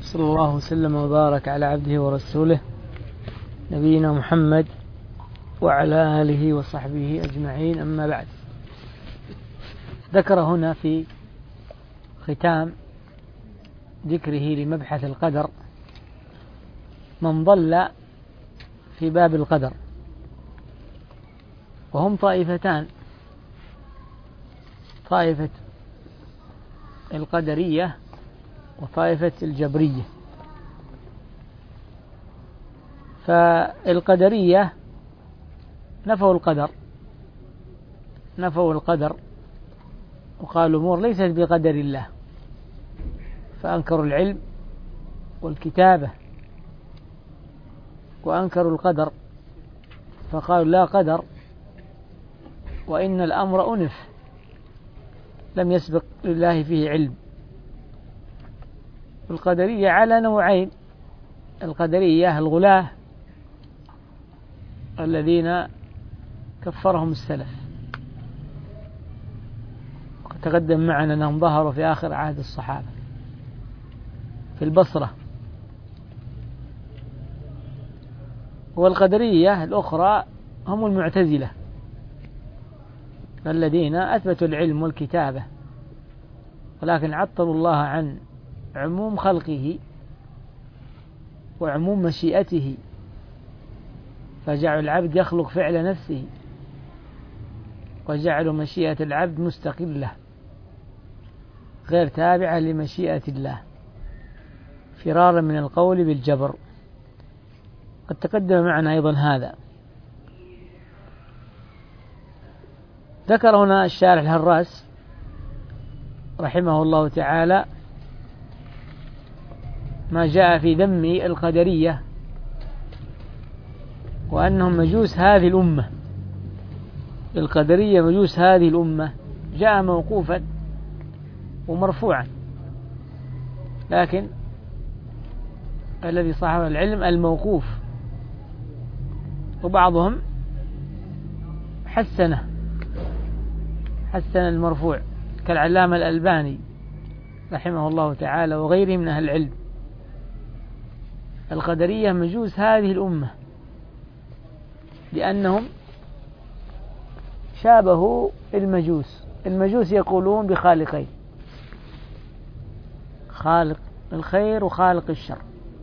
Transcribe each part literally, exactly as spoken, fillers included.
صلى الله وسلم وبارك على عبده ورسوله نبينا محمد وعلى آله وصحبه أجمعين، أما بعد. ذكر هنا في ختام ذكره لمبحث القدر من ضل في باب القدر، وهم طائفتان: طائفة القدرية وطائفة الجبرية. فالقدرية نفوا القدر نفوا القدر وقالوا الأمور ليست بقدر الله، فأنكروا العلم والكتابة وأنكروا القدر، فقالوا لا قدر وإن الأمر أنف، لم يسبق لله فيه علم. القدرية على نوعين: القدرية الغلاة الذين كفرهم السلف، وقد تقدم معنا أنهم ظهروا في آخر عهد الصحابة في البصرة. والقدرية الأخرى هم المعتزلة الذين أثبتوا العلم والكتابة، ولكن عطلوا الله عن عموم خلقه وعموم مشيئته، فجعلوا العبد يخلق فعل نفسه، وجعلوا مشيئة العبد مستقلة غير تابعة لمشيئة الله، فرارا من القول بالجبر. قد تقدم معنا أيضا هذا. ذكر هنا الشارح الهراس رحمه الله تعالى ما جاء في ذم القدرية وأنهم مجوس هذه الأمة. القدرية مجوس هذه الأمة جاء موقوفا ومرفوعا، لكن الذي صاحب العلم الموقوف، وبعضهم حسنه حسن المرفوع كالعلامة الألباني رحمه الله تعالى وغيره من أهل العلم. القدرية مجوس هذه الأمة لأنهم شابهوا المجوس. المجوس يقولون بخالقين: خالق الخير وخالق الشر،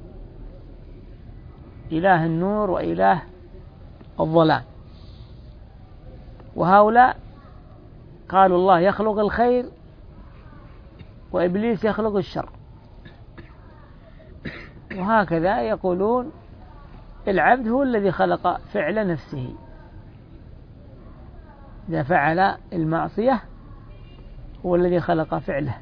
إله النور وإله الظلام. وهؤلاء قالوا الله يخلق الخير وإبليس يخلق الشر، وهكذا يقولون العبد هو الذي خلق فعل نفسه، إذا فعل المعصية هو الذي خلق فعله.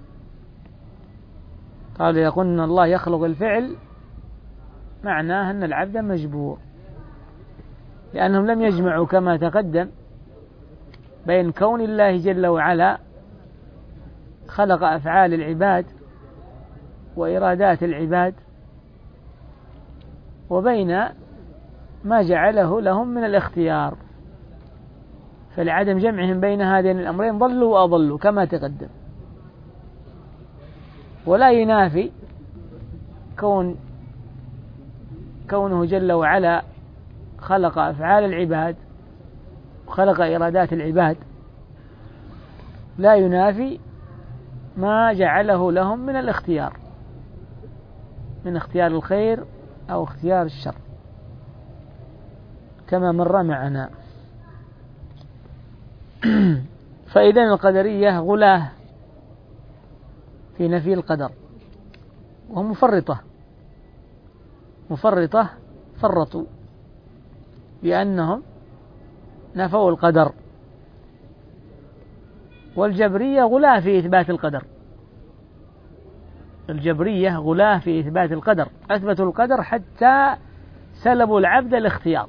قالوا يقول أن الله يخلق الفعل معناه أن العبد مجبور، لأنهم لم يجمعوا كما تقدم بين كون الله جل وعلا خلق أفعال العباد وإرادات العباد وبين ما جعله لهم من الاختيار. فلعدم جمعهم بين هذين الأمرين ضلوا وأضلوا كما تقدم. ولا ينافي كون كونه جل وعلا خلق أفعال العباد وخلق إرادات العباد، لا ينافي ما جعله لهم من الاختيار، من اختيار الخير أو اختيار الشر كما مر معنا. فإذا القدرية غلاة في نفي القدر، وهم مفرطة مفرطة فرطوا لأنهم نفوا القدر. والجبرية غلاة في إثبات القدر الجبرية غلاة في إثبات القدر أثبتوا القدر حتى سلبوا العبد الاختيار،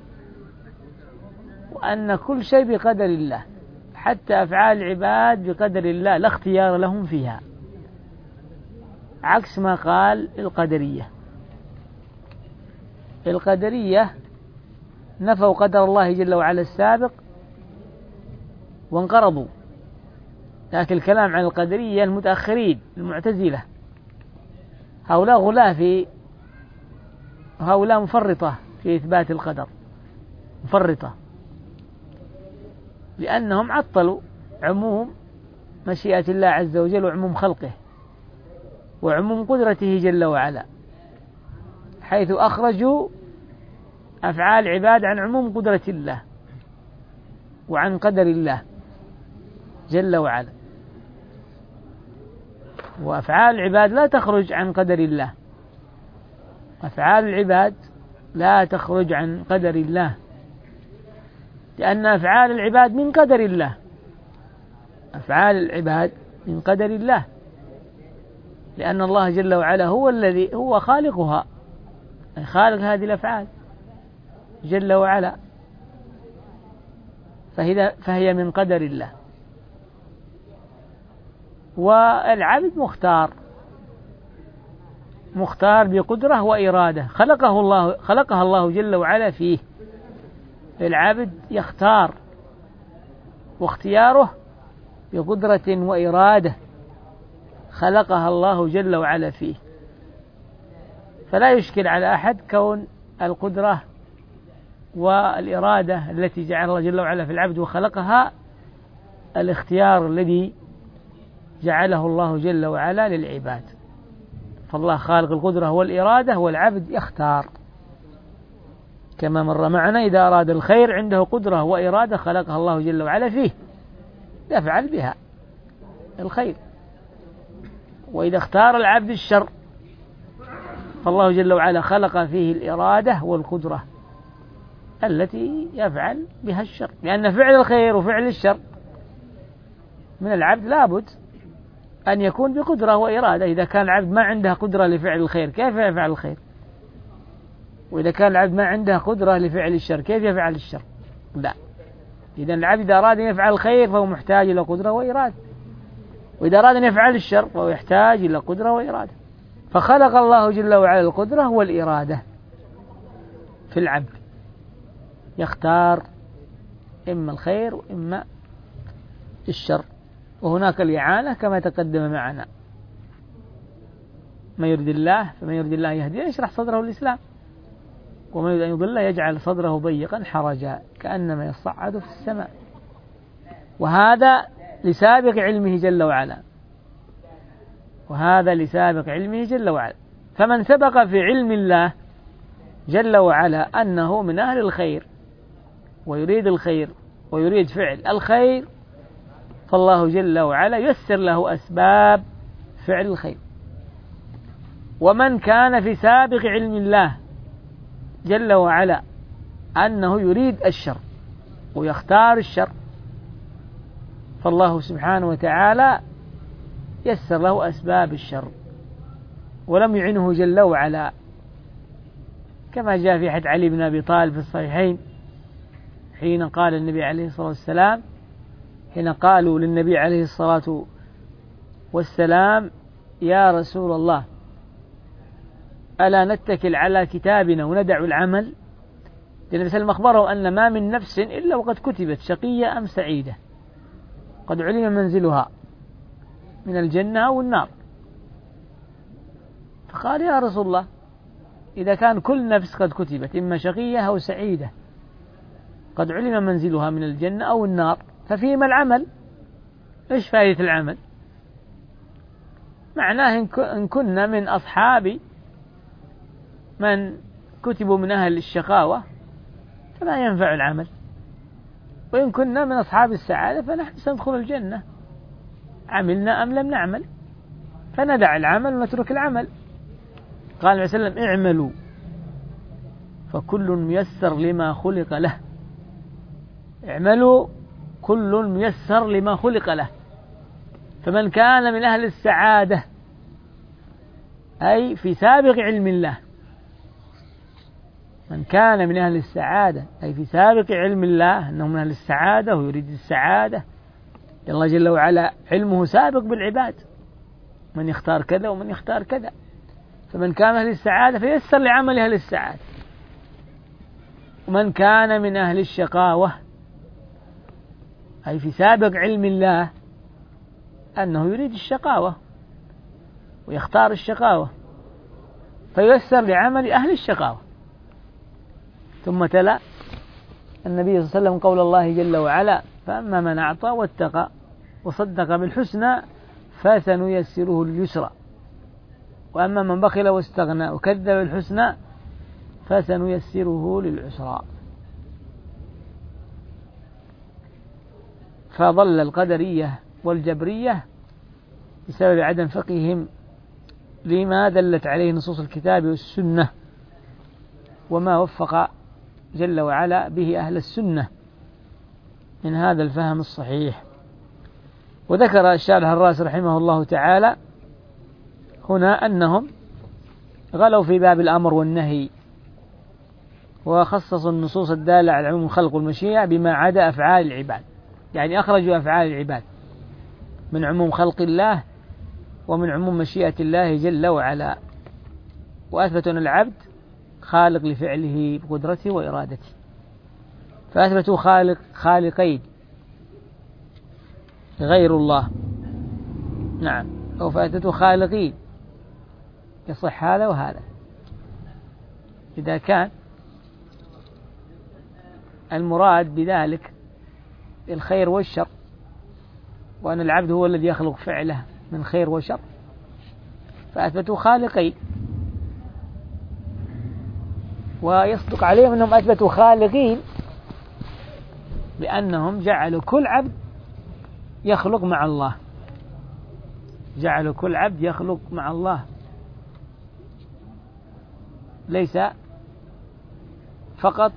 وأن كل شيء بقدر الله، حتى أفعال العباد بقدر الله لا اختيار لهم فيها، عكس ما قال القدرية. القدرية نفوا قدر الله جل وعلا السابق وانقرضوا، لكن الكلام عن القدرية المتأخرين المعتزلة هؤلاء غلاة في هؤلاء مفرطة في إثبات القدر، مفرطة، لأنهم عطلوا عموم مشيئة الله عز وجل وعموم خلقه وعموم قدرته جل وعلا، حيث أخرجوا أفعال العباد عن عموم قدرة الله وعن قدر الله جل وعلا. وأفعال العباد لا تخرج عن قدر الله، أفعال العباد لا تخرج عن قدر الله، لأن أفعال العباد من قدر الله، أفعال العباد من قدر الله، لأن الله جل وعلا هو الذي هو خالقها، خالق هذه الأفعال جل وعلا، فهي فهي من قدر الله. والعبد مختار، مختار بقدرة وإرادة خلقه الله خلقها الله جل وعلا فيه. العبد يختار، واختياره بقدرة وإرادة خلقها الله جل وعلا فيه، فلا يشكل على أحد كون القدرة والإرادة التي جعلها الله جل وعلا في العبد وخلقها الاختيار الذي جعله الله جل وعلا للعباد. فالله خالق القدرة والإرادة، والعبد يختار كما مر معنا. إذا أراد الخير عنده قدرة وإرادة خلقها الله جل وعلا فيه يفعل بها الخير، وإذا اختار العبد الشر فالله جل وعلا خلق فيه الإرادة والقدرة التي يفعل بها الشر، لأن فعل الخير وفعل الشر من العبد لابد أن يكون بقدرة وإرادة. إذا كان العبد ما عنده قدرة لفعل الخير كيف يفعل الخير؟ وإذا كان العبد ما عنده قدرة لفعل الشر كيف يفعل الشر؟ لا. إذا العبد إذا أراد أن يفعل الخير فهو محتاج إلى قدرة وإرادة، وإذا أراد أن يفعل الشر فهو يحتاج إلى قدرة وإرادة. فخلق الله جل وعلا القدرة والإرادة في العبد، يختار إما الخير وإما الشر، وهناك الإعانة كما تقدم معنا. ما يريد الله فمن يريد الله يهديه يشرح صدره الإسلام، ومن يريد أن يضل يجعل صدره ضيقا حرجا كأنما يصعد في السماء. وهذا لسابق علمه جل وعلا، وهذا لسابق علمه جل وعلا. فمن سبق في علم الله جل وعلا أنه من أهل الخير ويريد الخير ويريد فعل الخير، فالله جل وعلا يسر له أسباب فعل الخير. ومن كان في سابق علم الله جل وعلا أنه يريد الشر ويختار الشر، فالله سبحانه وتعالى يسر له أسباب الشر ولم يعنه جل وعلا، كما جاء في حديث علي بن أبي طالب في الصحيحين حين قال النبي عليه الصلاة والسلام حين قالوا للنبي عليه الصلاة والسلام يا رسول الله ألا نتكل على كتابنا وندع العمل؟ النبي صلى الله عليه وسلم أخبره أن ما من نفس إلا وقد كتبت شقية أم سعيدة، قد علم منزلها من الجنة أو النار. فقال يا رسول الله إذا كان كل نفس قد كتبت إما شقية أو سعيدة قد علم منزلها من الجنة أو النار ففيما العمل؟ إيش فائدة العمل؟ معناه إن كنا من أصحاب من كتبوا من أهل الشقاوة فلا ينفع العمل، وإن كنا من أصحاب السعادة فنحن سندخل الجنة عملنا أم لم نعمل، فندع العمل ونترك العمل. قال النبي صلى الله عليه وسلم اعملوا فكل ميسر لما خلق له، اعملوا كل ميسر لما خلق له. فمن كان من أهل السعادة أي في سابق علم الله، من كان من أهل السعادة أي في سابق علم الله أنه من أهل السعادة ويريد السعادة، الله جل وعلا علمه سابق بالعباد، من يختار كذا ومن يختار كذا. فمن كان أهل السعادة فيسر لعمل أهل السعادة، ومن كان من أهل الشقاوة أي في سابق علم الله أنه يريد الشقاوة ويختار الشقاوة، فييسر لعمل أهل الشقاوة. ثم تلا النبي صلى الله عليه وسلم قول الله جل وعلا: فأما من أعطى واتقى وصدق بالحسنى فسنيسره لليسرى، وأما من بخل واستغنى وكذب بالحسنى فسنيسره للعسرى. فضل القدرية والجبرية بسبب عدم فقههم لما دلت عليه نصوص الكتاب والسنة، وما وفق جل وعلا به أهل السنة من هذا الفهم الصحيح. وذكر الشارح الرازي رحمه الله تعالى هنا أنهم غلوا في باب الأمر والنهي، وخصصوا النصوص الدالة على عموم الخلق والمشيئة بما عدا أفعال العباد، يعني أخرجوا أفعال العباد من عموم خلق الله ومن عموم مشيئة الله جل وعلا، وأثبتوا أن العبد خالق لفعله بقدرته وإرادته، فأثبتوا خالق خالقين غير الله، نعم، أو فأثبتوا خالقين، يصح هذا وهذا. إذا كان المراد بذلك الخير والشر، وأن العبد هو الذي يخلق فعله من خير وشر، فأثبتوا خالقين، ويصدق عليهم أنهم أثبتوا خالقين بأنهم جعلوا كل عبد يخلق مع الله، جعلوا كل عبد يخلق مع الله، ليس فقط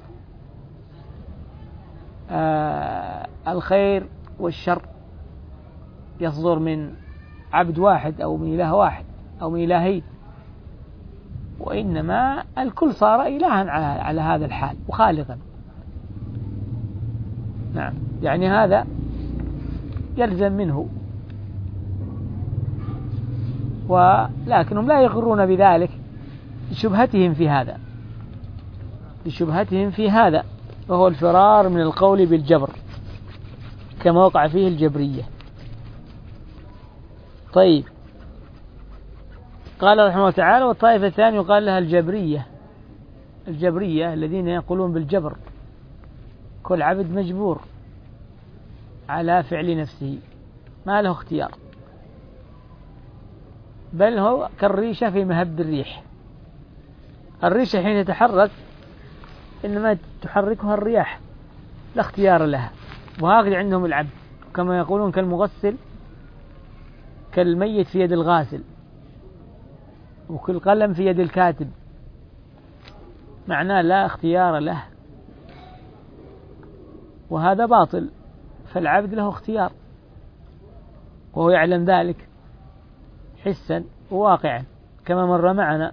آه الخير والشر يصدر من عبد واحد أو من إله واحد أو من إلهين، وإنما الكل صار إلها على هذا الحال وخالقا. نعم، يعني هذا يلزم منه، ولكنهم لا يقرون بذلك لشبهتهم في هذا لشبهتهم في هذا وهو الفرار من القول بالجبر كما وقع فيه الجبرية. طيب، قال رحمه الله تعالى: والطائفة الثانية يقال لها الجبرية. الجبرية الذين يقولون بالجبر، كل عبد مجبور على فعل نفسه، ما له اختيار، بل هو كالريشة في مهب الريح. الريشة حين تتحرك إنما تحركها الرياح، لا اختيار لها، وهكذا عندهم العبد، كما يقولون كالمغسل كالميت في يد الغاسل، وكل قلم في يد الكاتب، معناه لا اختيار له، وهذا باطل. فالعبد له اختيار، وهو يعلم ذلك حسا وواقعا كما مر معنا.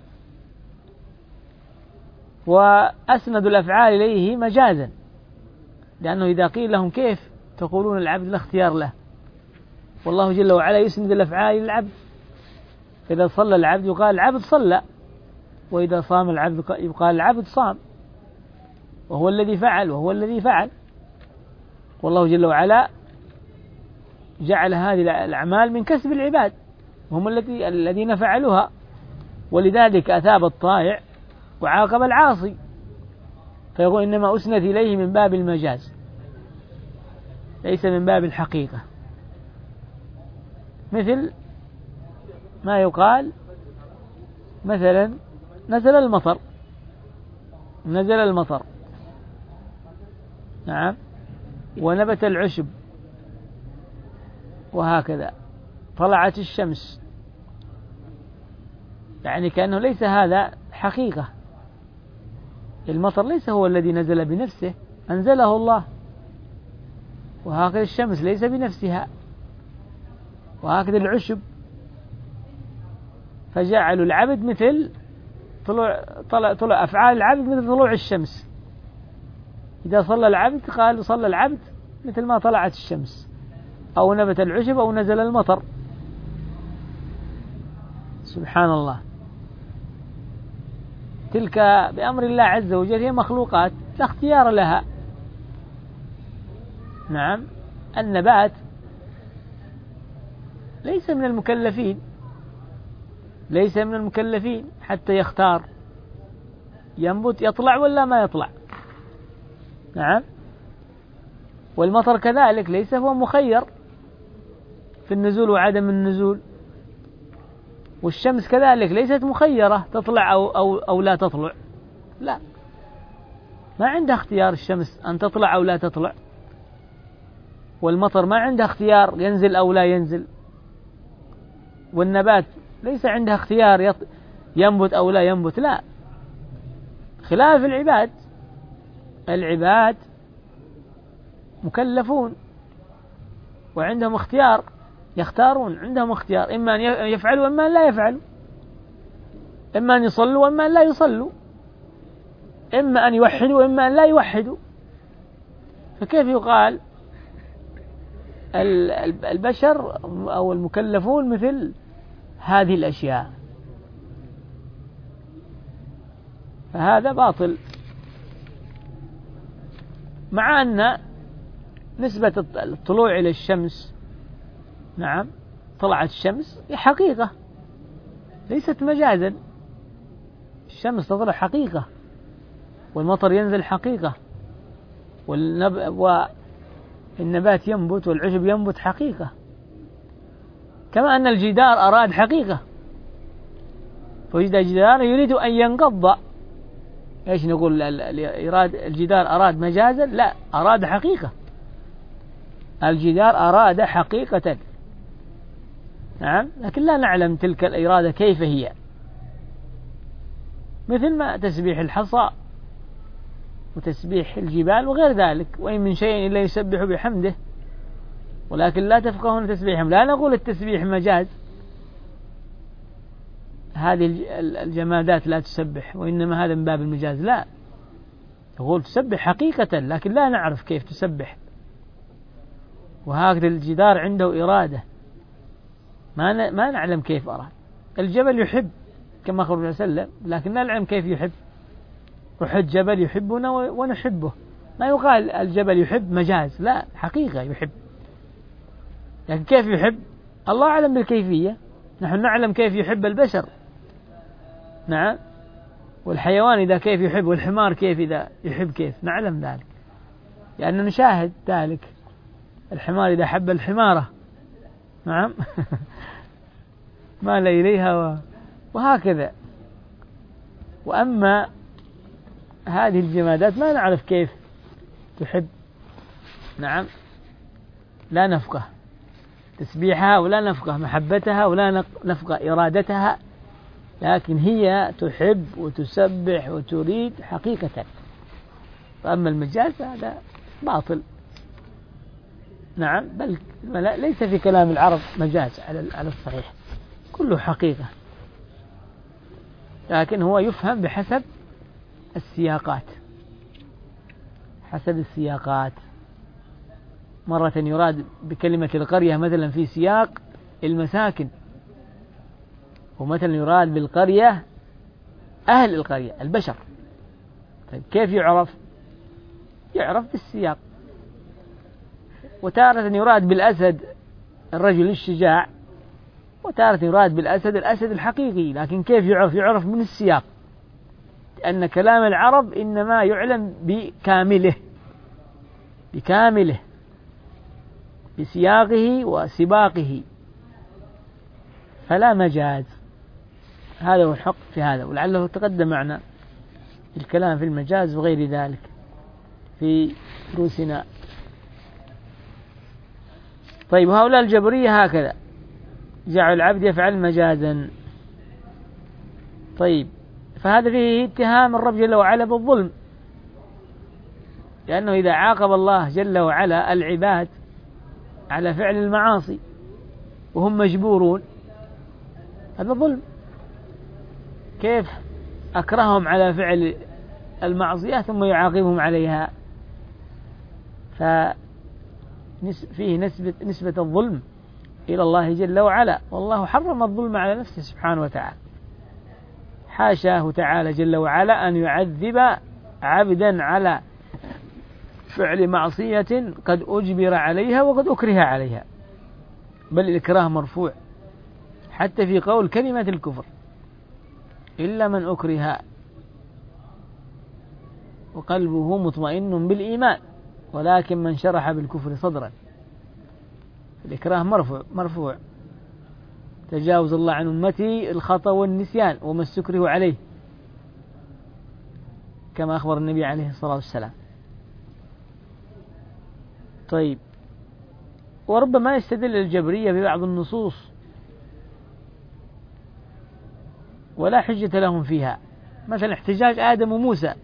وأسندوا الأفعال إليه مجازا، لأنه إذا قيل لهم كيف تقولون العبد لا اختيار له، والله جل وعلا يسند الأفعال للعبد. إذا صلى العبد يقال العبد صلى، وإذا صام العبد يقال العبد صام، وهو الذي فعل وهو الذي فعل. والله جل وعلا جعل هذه الأعمال من كسب العباد، وهم الذين فعلوها، ولذلك أثاب الطائع وعاقب العاصي، فيقول إنما أسند إليه من باب المجاز ليس من باب الحقيقة. مثل ما يقال مثلا نزل المطر نزل المطر نعم، ونبت العشب، وهكذا طلعت الشمس، يعني كأنه ليس هذا حقيقة. المطر ليس هو الذي نزل بنفسه، أنزله الله، وهكذا الشمس ليس بنفسها، وهكذا العشب. فجعلوا العبد مثل طلوع, طلع طلع أفعال العبد مثل طلوع الشمس. إذا صلى العبد قال صلى العبد مثل ما طلعت الشمس، أو نبت العشب، أو نزل المطر. سبحان الله. تلك بأمر الله عز وجل هي مخلوقات لا اختيار لها. نعم، النبات ليس من المكلفين ليس من المكلفين حتى يختار ينبت يطلع ولا ما يطلع. نعم. والمطر كذلك ليس هو مخير في النزول وعدم النزول، والشمس كذلك ليست مخيرة تطلع أو, أو, أو لا تطلع، لا، ما عندها اختيار الشمس أن تطلع أو لا تطلع، والمطر ما عندها اختيار ينزل أو لا ينزل، والنبات ليس عندها اختيار ينبت أو لا ينبت، لا، خلاف العباد. العباد مكلفون وعندهم اختيار، يختارون، عندهم اختيار، إما أن يفعلوا وإما أن لا يفعلوا، إما أن يصلوا وإما أن لا يصلوا، إما أن يوحدوا وإما أن لا يوحدوا. فكيف يقال البشر أو المكلفون مثل هذه الأشياء؟ فهذا باطل، مع أن نسبة الطلوع إلى الشمس، نعم، طلعت الشمس هي حقيقة ليست مجازا، الشمس تطلع حقيقة، والمطر ينزل حقيقة، والنب... والنبات ينبت والعشب ينبت حقيقة، كما أن الجدار أراد حقيقة، فوجد جدار يريد أن ينقض، إيش نقول؟ إراد الجدار أراد مجازا؟ لا، أراد حقيقة، الجدار أراد حقيقة، نعم، لكن لا نعلم تلك الإرادة كيف هي، مثل ما تسبيح الحصى وتسبيح الجبال وغير ذلك، وإن من شيء إلا يسبح بحمده ولكن لا تفقهون تسبيحهم. لا نقول التسبيح مجاز، هذه الجمادات لا تسبح، وإنما هذا من باب المجاز، لا، نقول تسبح حقيقة لكن لا نعرف كيف تسبح. وهكذا الجدار عنده إرادة، ما ما نعلم كيف أراد. الجبل يحب كما قال الرسول صلى الله عليه وسلم، لكن لا نعلم كيف يحب. أحد جبل يحبنا ونحبه، ما يقال الجبل يحب مجاز، لا، حقيقة يحب، لكن كيف يحب الله أعلم بالكيفية، نحن نعلم كيف يحب البشر، نعم، والحيوان إذا كيف يحب، والحمار كيف إذا يحب، كيف نعلم ذلك، لأننا نشاهد ذلك، الحمار إذا حب الحمارة، نعم مال إليها وهكذا. وأما هذه الجمادات ما نعرف كيف تحب، نعم، لا نفقه تسبيحها ولا نفقه محبتها ولا نفقه إرادتها، لكن هي تحب وتسبح وتريد حقيقة. فأما المجاز هذا باطل، نعم، بل ليس في كلام العرب مجاز على الصحيح، كله حقيقة، لكن هو يفهم بحسب السياقات، حسب السياقات. مرة يراد بكلمة القرية مثلا في سياق المساكن، ومثلا يراد بالقرية أهل القرية البشر. طيب كيف يعرف؟ يعرف بالسياق. وتارة يراد بالأسد الرجل الشجاع، وتارة يراد بالأسد الأسد الحقيقي، لكن كيف يعرف؟ يعرف من السياق، لأن كلام العرب إنما يعلم بكامله، بكامله بسياقه وسباقه، فلا مجاز. هذا هو الحق في هذا، ولعله تقدم معنا الكلام في المجاز وغير ذلك في دروسنا. طيب، هؤلاء الجبرية هكذا جعل العبد يفعل مجازا. طيب، فهذا فيه اتهام الرب جل وعلا بالظلم، لأنه إذا عاقب الله جل وعلا العباد على فعل المعاصي وهم مجبورون، هذا ظلم. كيف أكرههم على فعل المعصية ثم يعاقبهم عليها؟ ففيه نسبة, نسبة الظلم إلى الله جل وعلا، والله حرم الظلم على نفسه سبحانه وتعالى، حاشاه تعالى جل وعلا أن يعذب عبدا على فعل معصية قد أجبر عليها وقد أكره عليها، بل الإكراه مرفوع حتى في قول كلمة الكفر. إلا من أكره وقلبه مطمئن بالإيمان، ولكن من شرح بالكفر صدرا. الإكراه مرفوع مرفوع تجاوز الله عن أمتي الخطأ والنسيان وما استكره عليه، كما أخبر النبي عليه الصلاة والسلام. طيب، وربما يستدل الجبرية ببعض النصوص ولا حجة لهم فيها، مثلا احتجاج آدم وموسى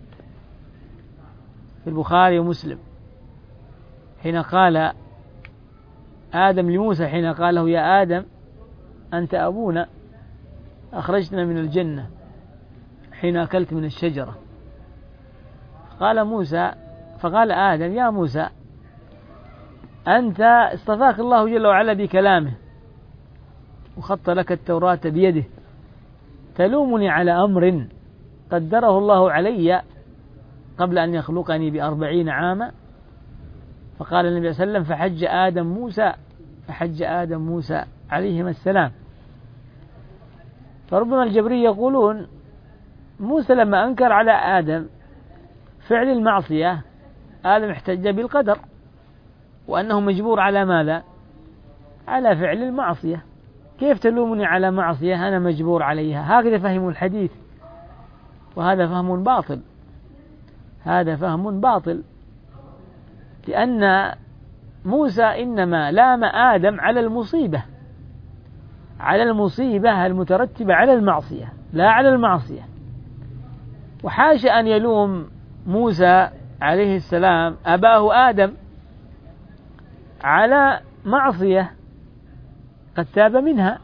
في البخاري ومسلم، حين قال آدم لموسى حين قال له يا آدم أنت أبونا أخرجتنا من الجنة حين أكلت من الشجرة. قال موسى فقال آدم يا موسى أنت اصطفاك الله جل وعلا بكلامه وخط لك التوراة بيده، تلومني على أمر قدره الله علي قبل أن يخلقني بأربعين عاما. فقال النبي صلى الله عليه وسلم فحج آدم موسى فحج آدم موسى عليهما السلام. فربما الجبرية يقولون موسى لما أنكر على آدم فعل المعصية آدم احتج بالقدر وأنه مجبور على ماذا؟ على فعل المعصية. كيف تلومني على معصية أنا مجبور عليها؟ هكذا فهموا الحديث، وهذا فهم باطل، هذا فهم باطل، لأن موسى إنما لام آدم على المصيبة، على المصيبة المترتبة على المعصية لا على المعصية. وحاشا أن يلوم موسى عليه السلام أباه آدم على معصية قد تاب منها،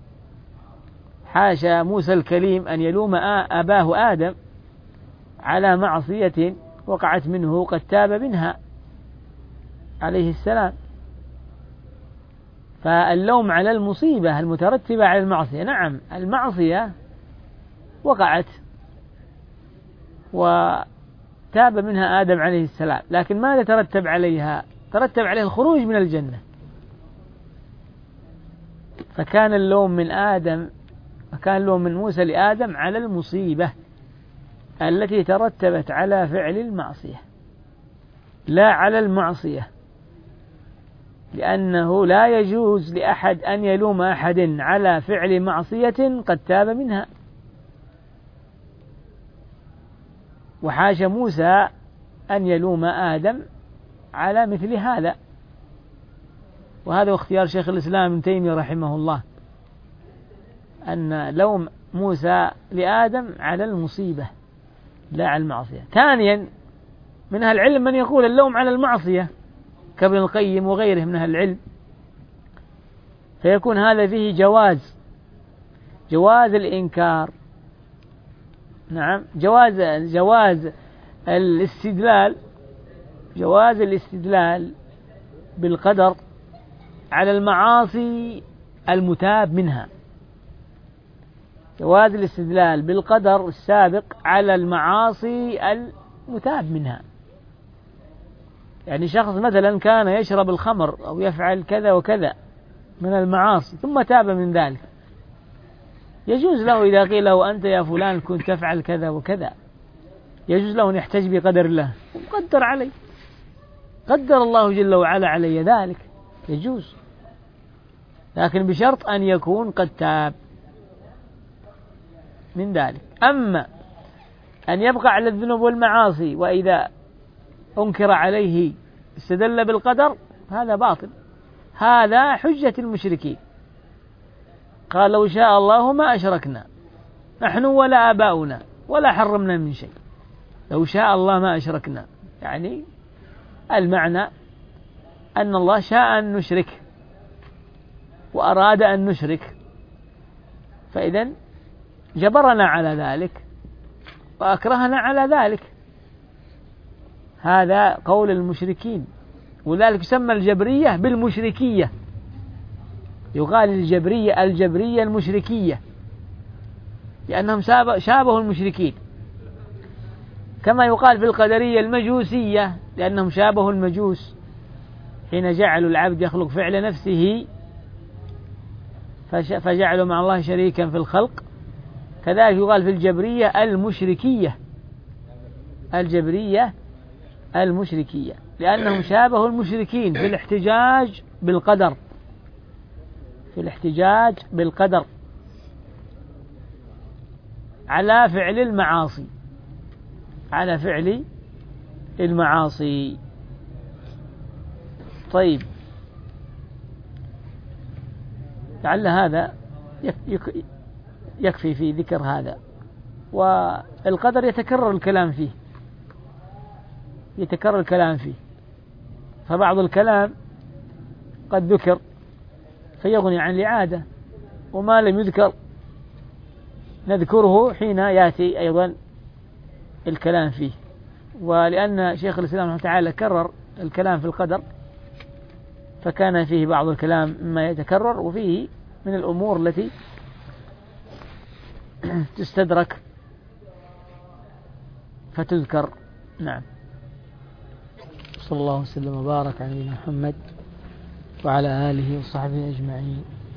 حاشا موسى الكليم أن يلوم أباه آدم على معصية وقعت منه قد تاب منها عليه السلام. فاللوم على المصيبة المترتبة على المعصية. نعم المعصية وقعت وتاب منها آدم عليه السلام، لكن ماذا ترتب عليها؟ ترتب عليه الخروج من الجنة. فكان اللوم من آدم فكان اللوم من موسى لآدم على المصيبة التي ترتبت على فعل المعصية لا على المعصية، لأنه لا يجوز لأحد أن يلوم أحد على فعل معصية قد تاب منها. وحاشا موسى أن يلوم آدم على مثل هذا، وهذا اختيار شيخ الإسلام ابن تيمية رحمه الله، أن لوم موسى لآدم على المصيبة لا على المعصية. ثانيا من أهل العلم من يقول اللوم على المعصية كابن القيم وغيره من أهل العلم، فيكون هذا فيه جواز جواز الإنكار، نعم جواز جواز الاستدلال جواز الاستدلال بالقدر على المعاصي المتاب منها، جواز الاستدلال بالقدر السابق على المعاصي المتاب منها. يعني شخص مثلا كان يشرب الخمر أو يفعل كذا وكذا من المعاصي ثم تاب من ذلك، يجوز له إذا قيل له أنت يا فلان كنت تفعل كذا وكذا، يجوز له أن يحتج بقدر الله وقدر عليه، قدر الله جل وعلا علي ذلك، يجوز، لكن بشرط أن يكون قد تاب من ذلك. أما أن يبقى على الذنوب والمعاصي وإذا أنكر عليه استدل بالقدر، هذا باطل، هذا حجة المشركين. قال لو شاء الله ما أشركنا نحن ولا آباؤنا ولا حرمنا من شيء، لو شاء الله ما أشركنا، يعني المعنى أن الله شاء أن نشرك وأراد أن نشرك، فإذن جبرنا على ذلك وأكرهنا على ذلك. هذا قول المشركين، ولذلك يسمى الجبرية بالمشركية، يقال الجبرية الجبرية المشركية، لأنهم شابهوا المشركين، كما يقال في القدرية المجوسية لأنهم شابهوا المجوس حين جعلوا العبد يخلق فعل نفسه فجعلوا مع الله شريكا في الخلق كذلك يقال في الجبرية المشركية، الجبرية المشركية، لأنهم شابهوا المشركين في الاحتجاج بالقدر، في الاحتجاج بالقدر على فعل المعاصي، على فعل المعاصي. طيب، لعل هذا يكفي في ذكر هذا. والقدر يتكرر الكلام فيه، يتكرر الكلام فيه، فبعض الكلام قد ذكر فيغني عن الإعادة، وما لم يذكر نذكره حين يأتي أيضا الكلام فيه. ولأن شيخ الإسلام رحمه تعالى كرر الكلام في القدر، فكان فيه بعض الكلام مما يتكرر، وفيه من الأمور التي تستدرك فتذكر. نعم. صلى الله وسلم وبارك على نبينا محمد وعلى آله وصحبه أجمعين.